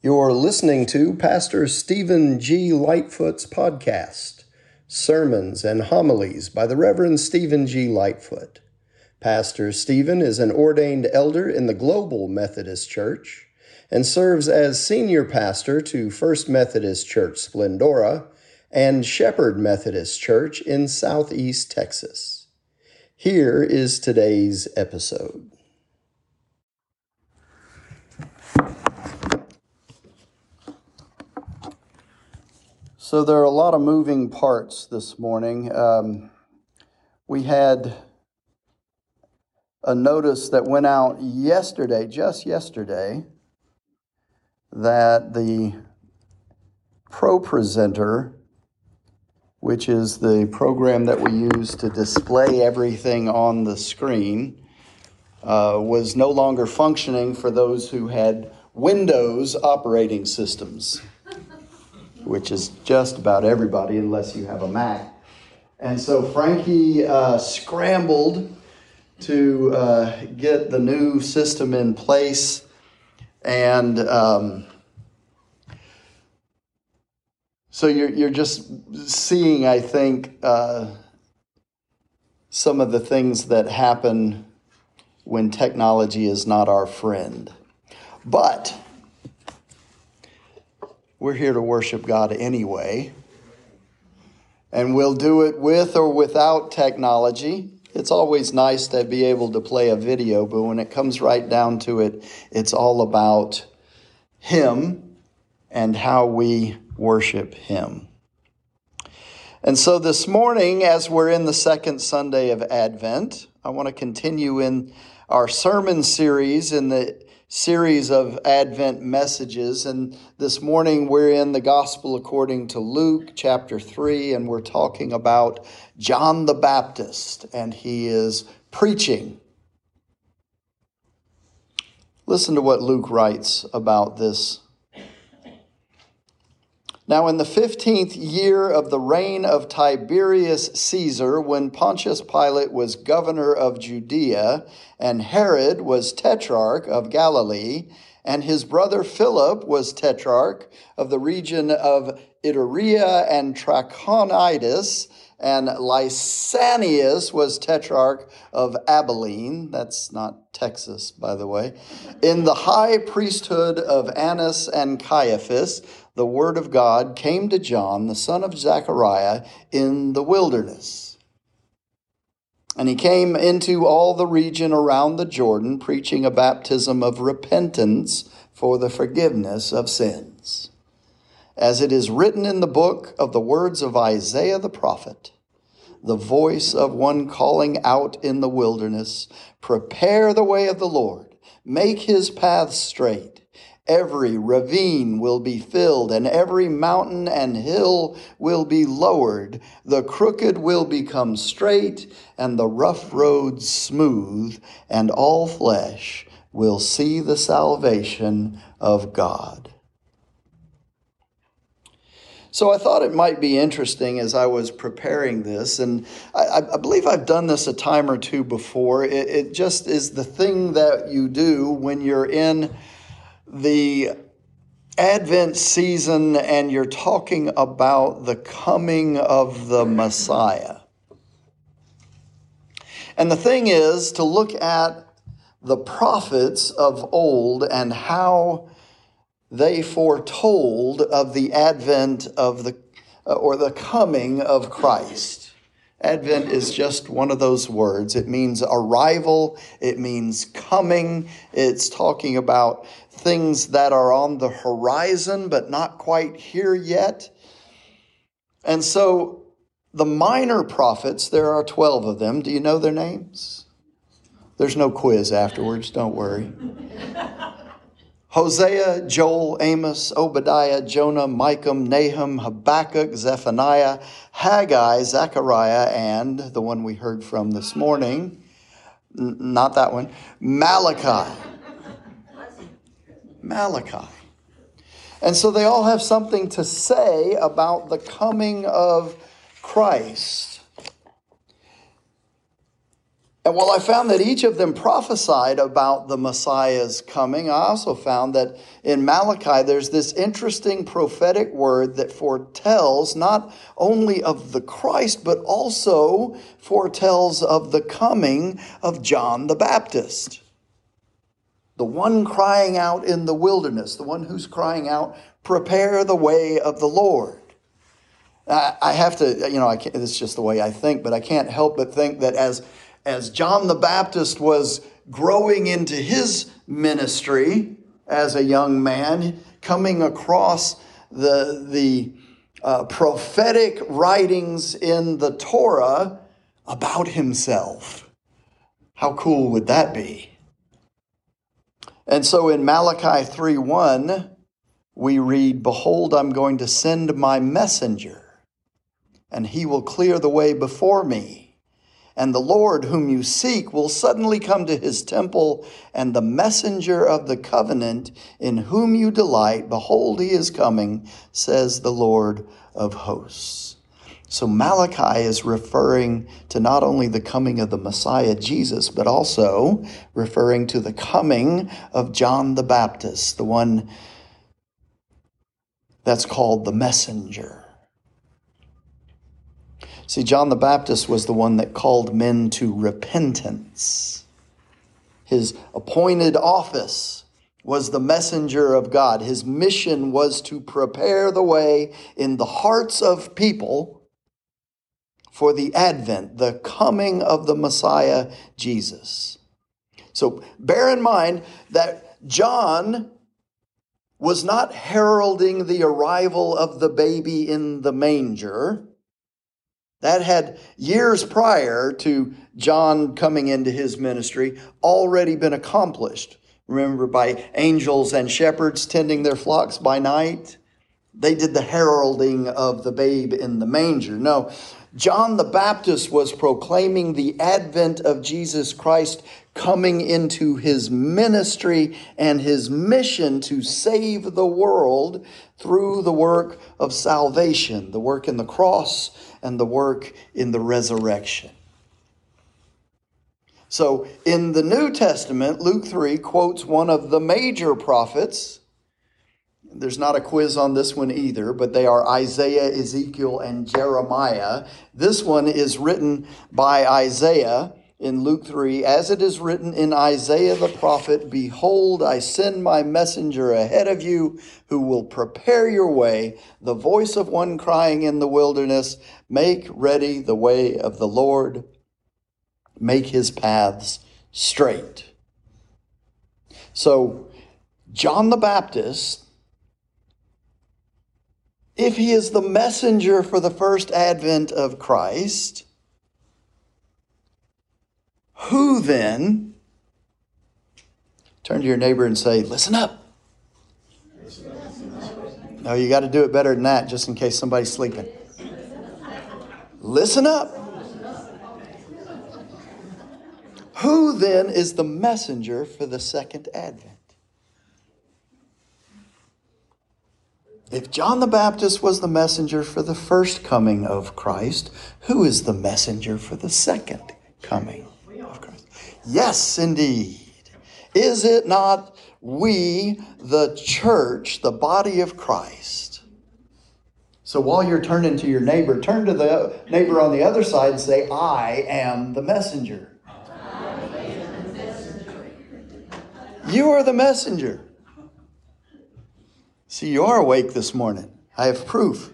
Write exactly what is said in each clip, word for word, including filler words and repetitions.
You're listening to Pastor Stephen G. Lightfoot's podcast, Sermons and Homilies by the Reverend Stephen G. Lightfoot. Pastor Stephen is an ordained elder in the Global Methodist Church and serves as senior pastor to First Methodist Church Splendora and Shepherd Methodist Church in Southeast Texas. Here is today's episode. So there are a lot of moving parts this morning. Um, we had a notice that went out yesterday, just yesterday, that the ProPresenter, which is the program that we use to display everything on the screen, uh, was no longer functioning for those who had Windows operating systems, which is just about everybody unless you have a Mac. And so Frankie uh, scrambled to uh, get the new system in place. And um, so you're, you're just seeing, I think, uh, some of the things that happen when technology is not our friend. But we're here to worship God anyway, and we'll do it with or without technology. It's always nice to be able to play a video, but when it comes right down to it, it's all about Him and how we worship Him. And so this morning, as we're in the second Sunday of Advent, I want to continue in our sermon series in the series of Advent messages. And this morning we're in the Gospel according to Luke chapter three, and we're talking about John the Baptist, and he is preaching. Listen to what Luke writes about this. Now in the fifteenth year of the reign of Tiberius Caesar, when Pontius Pilate was governor of Judea, and Herod was tetrarch of Galilee, and his brother Philip was tetrarch of the region of Iturea and Trachonitis, and Lysanias was tetrarch of Abilene, that's not Texas, by the way, in the high priesthood of Annas and Caiaphas, the word of God came to John, the son of Zechariah, in the wilderness. And he came into all the region around the Jordan, preaching a baptism of repentance for the forgiveness of sins. As it is written in the book of the words of Isaiah the prophet, the voice of one calling out in the wilderness, prepare the way of the Lord, make his paths straight. Every ravine will be filled, and every mountain and hill will be lowered. The crooked will become straight, and the rough roads smooth, and all flesh will see the salvation of God. So I thought it might be interesting as I was preparing this, and I, I believe I've done this a time or two before. It, it just is the thing that you do when you're in the Advent season and you're talking about the coming of the Messiah. And the thing is to look at the prophets of old and how they foretold of the advent of the or the coming of Christ. Advent is just one of those words. It means arrival. It means coming. It's talking about things that are on the horizon, but not quite here yet. And so the minor prophets, there are twelve of them. Do you know their names? There's no quiz afterwards. Don't worry. Hosea, Joel, Amos, Obadiah, Jonah, Micah, Nahum, Habakkuk, Zephaniah, Haggai, Zechariah, and the one we heard from this morning, n- not that one, Malachi. Malachi. And so they all have something to say about the coming of Christ. And while I found that each of them prophesied about the Messiah's coming, I also found that in Malachi there's this interesting prophetic word that foretells not only of the Christ, but also foretells of the coming of John the Baptist. The one crying out in the wilderness, the one who's crying out, prepare the way of the Lord. I have to, you know, I can't, this is just the way I think, but I can't help but think that as As John the Baptist was growing into his ministry as a young man, coming across the, the uh, prophetic writings in the Torah about himself. How cool would that be? And so in Malachi three one, we read, "Behold, I'm going to send my messenger, and he will clear the way before me. And the Lord whom you seek will suddenly come to his temple, and the messenger of the covenant in whom you delight, behold, he is coming, says the Lord of hosts." So Malachi is referring to not only the coming of the Messiah, Jesus, but also referring to the coming of John the Baptist, the one that's called the messenger. See, John the Baptist was the one that called men to repentance. His appointed office was the messenger of God. His mission was to prepare the way in the hearts of people for the advent, the coming of the Messiah, Jesus. So bear in mind that John was not heralding the arrival of the baby in the manger. That had, years prior to John coming into his ministry, already been accomplished. Remember, by angels and shepherds tending their flocks by night? They did the heralding of the babe in the manger. No, John the Baptist was proclaiming the advent of Jesus Christ, coming into his ministry and his mission to save the world through the work of salvation, the work in the cross and the work in the resurrection. So in the New Testament, Luke three quotes one of the major prophets. There's not a quiz on this one either, but they are Isaiah, Ezekiel, and Jeremiah. This one is written by Isaiah in Luke three, "As it is written in Isaiah the prophet, Behold, I send my messenger ahead of you who will prepare your way, the voice of one crying in the wilderness, make ready the way of the Lord, make his paths straight." So, John the Baptist, if he is the messenger for the first advent of Christ, who then, turn to your neighbor and say, listen up. No, you got to do it better than that, just in case somebody's sleeping. Listen up. Who then is the messenger for the second advent? If John the Baptist was the messenger for the first coming of Christ, who is the messenger for the second coming of Christ? Yes, indeed. Is it not we, the church, the body of Christ? So while you're turning to your neighbor, turn to the neighbor on the other side and say, I am the messenger. I am the messenger. You are the messenger. See, you are awake this morning. I have proof.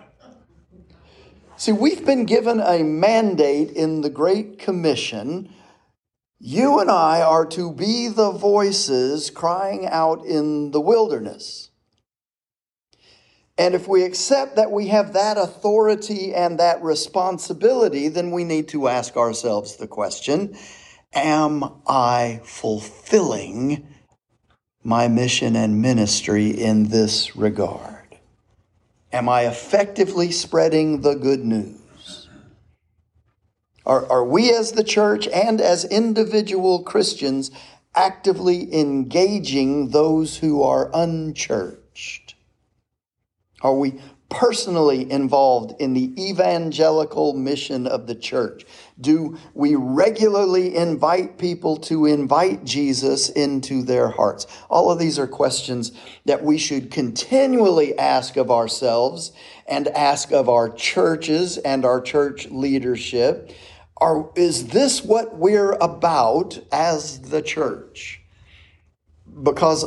See, we've been given a mandate in the Great Commission. You and I are to be the voices crying out in the wilderness. And if we accept that we have that authority and that responsibility, then we need to ask ourselves the question, am I fulfilling my mission and ministry in this regard? Am I effectively spreading the good news? Are, are we as the church and as individual Christians actively engaging those who are unchurched? Are we personally involved in the evangelical mission of the church? Do we regularly invite people to invite Jesus into their hearts? All of these are questions that we should continually ask of ourselves and ask of our churches and our church leadership. Are, is this what we're about as the church? Because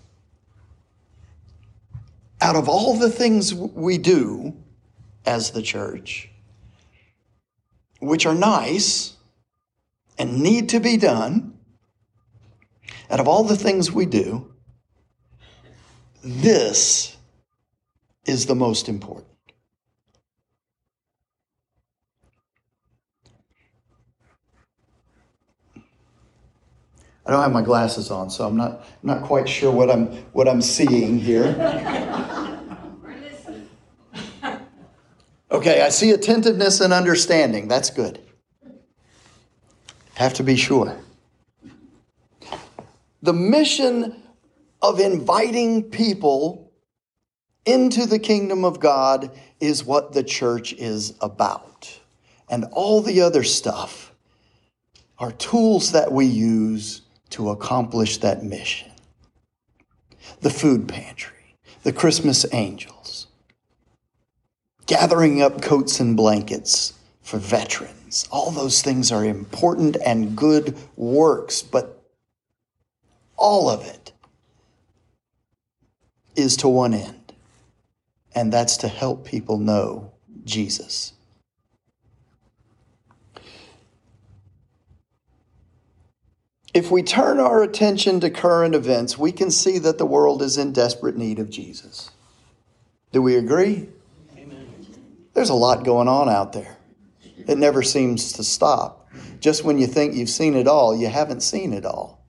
out of all the things we do as the church, which are nice and need to be done, out of all the things we do, this is the most important. I don't have my glasses on, so I'm not I'm not quite sure what I'm what I'm seeing here. Okay, I see attentiveness and understanding. That's good. Have to be sure. The mission of inviting people into the kingdom of God is what the church is about. And all the other stuff are tools that we use to accomplish that mission. The food pantry, the Christmas angels, gathering up coats and blankets for veterans. All those things are important and good works, but all of it is to one end, and that's to help people know Jesus. If we turn our attention to current events, we can see that the world is in desperate need of Jesus. Do we agree? Amen. There's a lot going on out there. It never seems to stop. Just when you think you've seen it all, you haven't seen it all.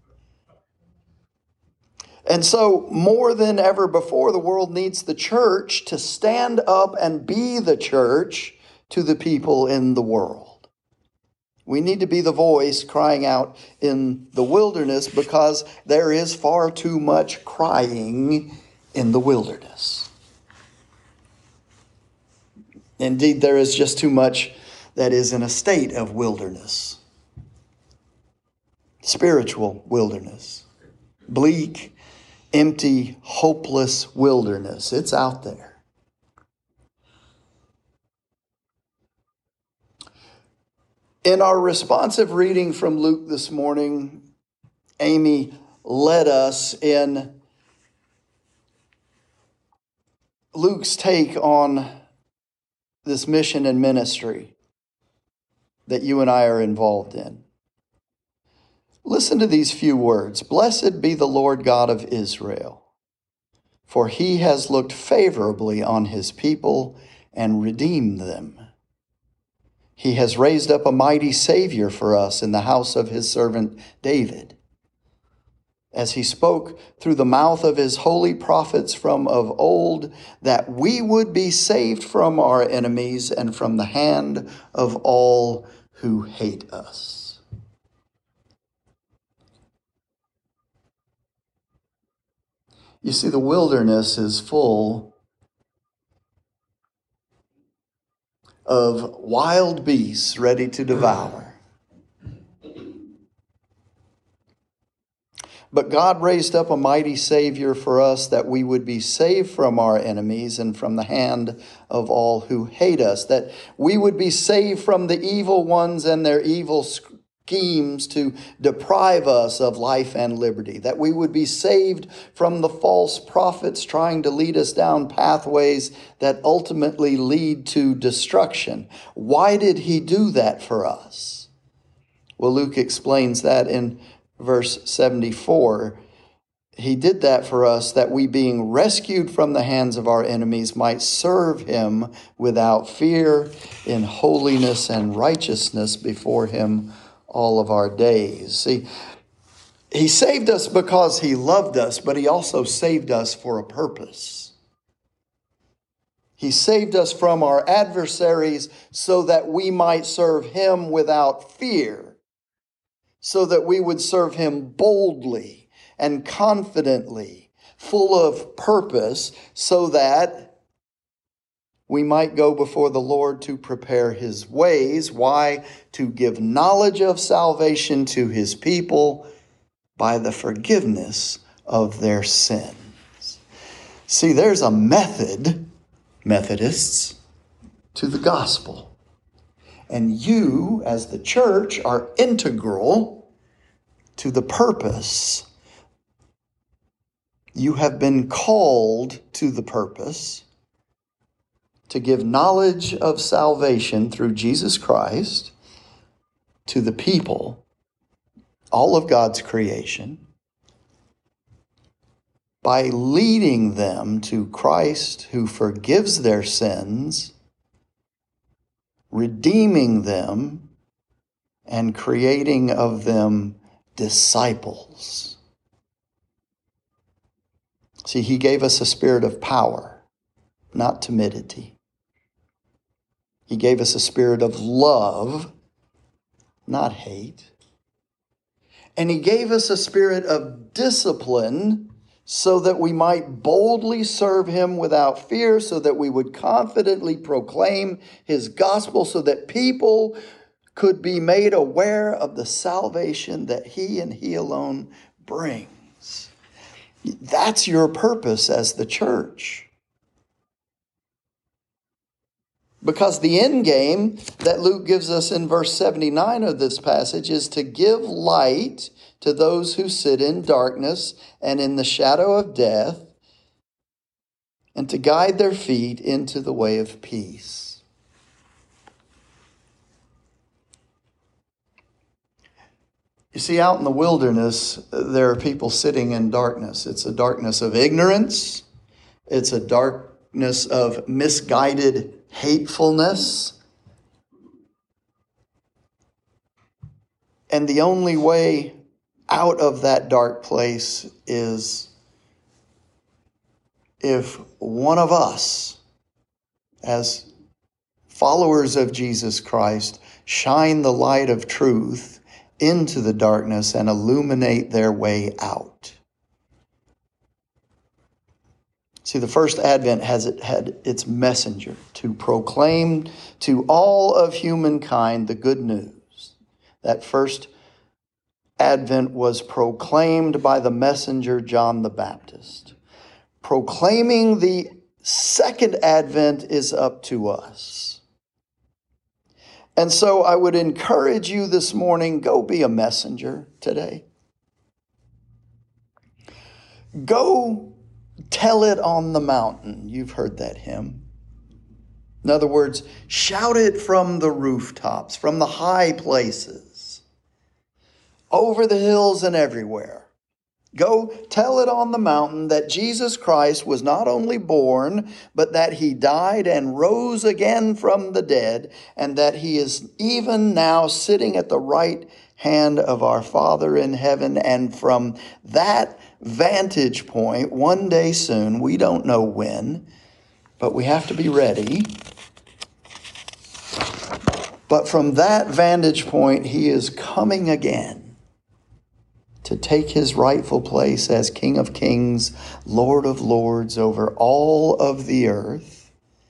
And so, more than ever before, the world needs the church to stand up and be the church to the people in the world. We need to be the voice crying out in the wilderness because there is far too much crying in the wilderness. Indeed, there is just too much that is in a state of wilderness. Spiritual wilderness. Bleak, empty, hopeless wilderness. It's out there. In our responsive reading from Luke this morning, Amy led us in Luke's take on this mission and ministry that you and I are involved in. Listen to these few words. Blessed be the Lord God of Israel, for he has looked favorably on his people and redeemed them. He has raised up a mighty Savior for us in the house of his servant David, as he spoke through the mouth of his holy prophets from of old, that we would be saved from our enemies and from the hand of all who hate us. You see, the wilderness is full of wild beasts ready to devour. But God raised up a mighty Savior for us that we would be saved from our enemies and from the hand of all who hate us, that we would be saved from the evil ones and their evil schemes to deprive us of life and liberty, that we would be saved from the false prophets trying to lead us down pathways that ultimately lead to destruction. Why did he do that for us? Well, Luke explains that in verse seventy-four. He did that for us that we, being rescued from the hands of our enemies, might serve him without fear in holiness and righteousness before him all of our days. See, he saved us because he loved us, but he also saved us for a purpose. He saved us from our adversaries so that we might serve him without fear, so that we would serve him boldly and confidently, full of purpose, so that we might go before the Lord to prepare his ways. Why? To give knowledge of salvation to his people by the forgiveness of their sins. See, there's a method, Methodists, to the gospel. And you, as the church, are integral to the purpose. You have been called to the purpose to give knowledge of salvation through Jesus Christ to the people, all of God's creation, by leading them to Christ who forgives their sins, redeeming them, and creating of them disciples. See, he gave us a spirit of power, not timidity. He gave us a spirit of love, not hate. And he gave us a spirit of discipline so that we might boldly serve him without fear, so that we would confidently proclaim his gospel, so that people could be made aware of the salvation that he and he alone brings. That's your purpose as the church. Because the end game that Luke gives us in verse seventy-nine of this passage is to give light to those who sit in darkness and in the shadow of death, and to guide their feet into the way of peace. You see, out in the wilderness, there are people sitting in darkness. It's a darkness of ignorance. It's a darkness of misguided hatefulness. And the only way out of that dark place is if one of us, as followers of Jesus Christ, shine the light of truth into the darkness and illuminate their way out. See, the first advent has it had its messenger to proclaim to all of humankind the good news. That first advent was proclaimed by the messenger John the Baptist. Proclaiming the second advent is up to us. And so I would encourage you this morning, go be a messenger today. Go tell it on the mountain. You've heard that hymn. In other words, shout it from the rooftops, from the high places, over the hills and everywhere. Go tell it on the mountain that Jesus Christ was not only born, but that he died and rose again from the dead, and that he is even now sitting at the right hand of our Father in heaven. And from that vantage point, one day soon, we don't know when, but we have to be ready. But from that vantage point, he is coming again to take his rightful place as King of Kings, Lord of Lords over all of the earth.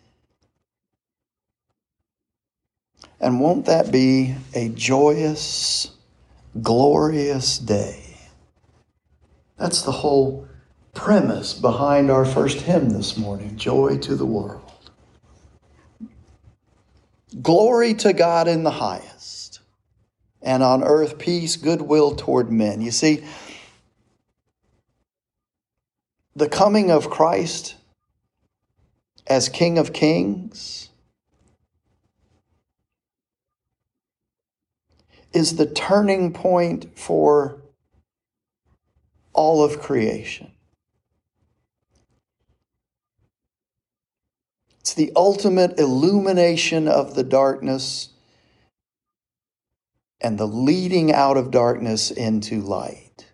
And won't that be a joyous, glorious day? That's the whole premise behind our first hymn this morning, Joy to the World. Glory to God in the highest, and on earth peace, goodwill toward men. You see, the coming of Christ as King of Kings is the turning point for all of creation. It's the ultimate illumination of the darkness and the leading out of darkness into light.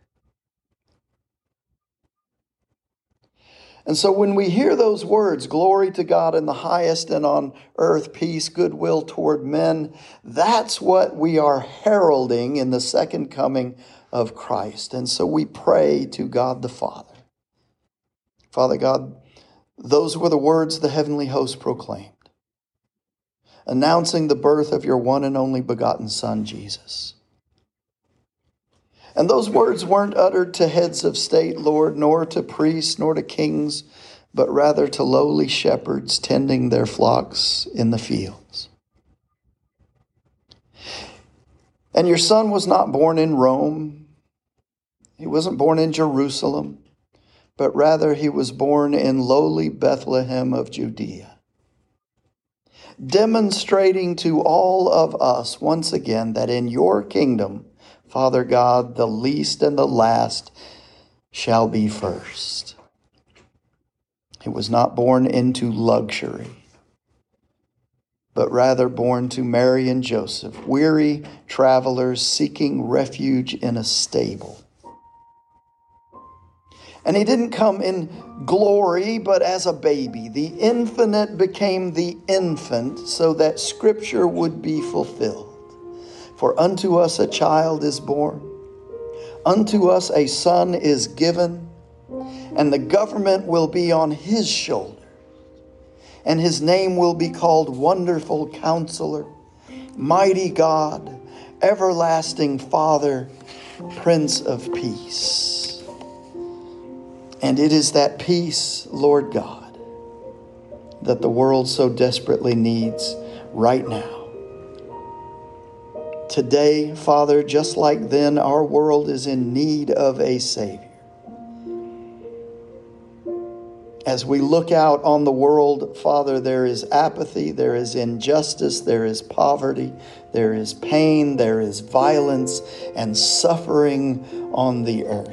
And so when we hear those words, glory to God in the highest, and on earth peace, goodwill toward men, that's what we are heralding in the second coming of Christ. And so we pray to God the Father. Father God, Those were the words the heavenly host proclaimed, announcing the birth of your one and only begotten Son, Jesus. And those words weren't uttered to heads of state, Lord, nor to priests, nor to kings, but rather to lowly shepherds tending their flocks in the fields. And your Son was not born in Rome. He wasn't born in Jerusalem, but rather he was born in lowly Bethlehem of Judea, demonstrating to all of us once again that in your kingdom, Father God, the least and the last shall be first. He was not born into luxury, but rather born to Mary and Joseph, weary travelers seeking refuge in a stable. And he didn't come in glory, but as a baby. The infinite became the infant so that Scripture would be fulfilled. For unto us a child is born, unto us a son is given, and the government will be on his shoulder. And his name will be called Wonderful Counselor, Mighty God, Everlasting Father, Prince of Peace. And it is that peace, Lord God, that the world so desperately needs right now. Today, Father, just like then, our world is in need of a Savior. As we look out on the world, Father, there is apathy, there is injustice, there is poverty, there is pain, there is violence and suffering on the earth.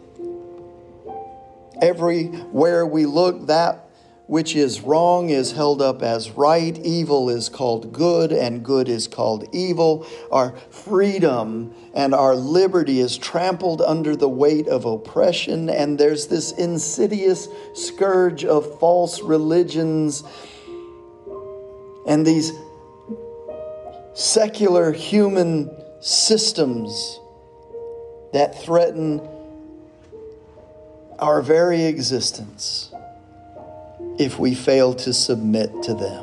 Everywhere we look, that which is wrong is held up as right, evil is called good, and good is called evil. Our freedom and our liberty is trampled under the weight of oppression, and there's this insidious scourge of false religions and these secular human systems that threaten our very existence if we fail to submit to them.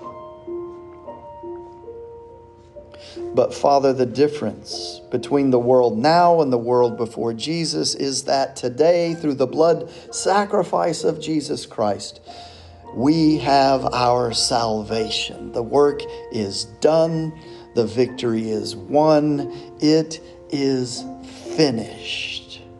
But Father, the difference between the world now and the world before Jesus is that today, through the blood sacrifice of Jesus Christ, we have our salvation. The work is done. The victory is won. It is finished.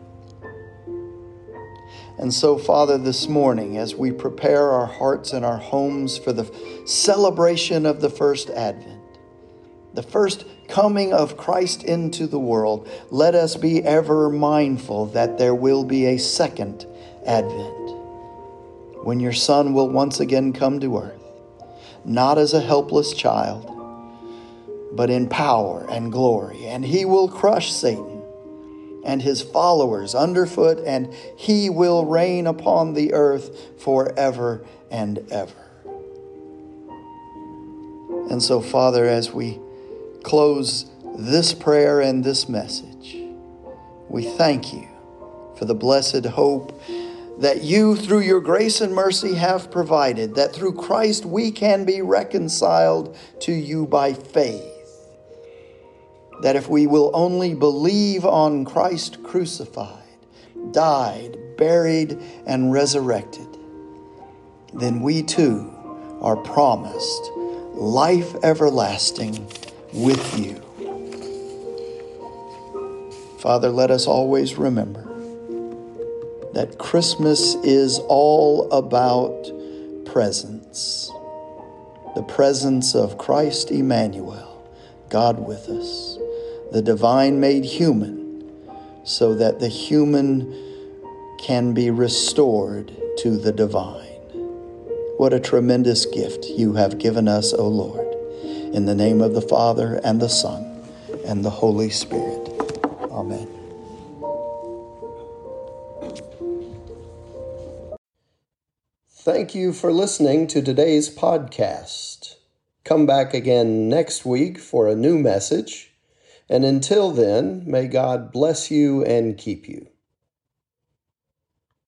And so, Father, this morning, as we prepare our hearts and our homes for the celebration of the first Advent, the first coming of Christ into the world, let us be ever mindful that there will be a second Advent, when your Son will once again come to earth, not as a helpless child, but in power and glory. And he will crush Satan and his followers underfoot, and he will reign upon the earth forever and ever. And so, Father, as we close this prayer and this message, we thank you for the blessed hope that you, through your grace and mercy, have provided, that through Christ we can be reconciled to you by faith. That if we will only believe on Christ crucified, died, buried, and resurrected, then we too are promised life everlasting with you. Father, let us always remember that Christmas is all about presence. The presence of Christ Emmanuel, God with us. The divine made human, so that the human can be restored to the divine. What a tremendous gift you have given us, O Lord. In the name of the Father, and the Son, and the Holy Spirit. Amen. Thank you for listening to today's podcast. Come back again next week for a new message. And until then, may God bless you and keep you.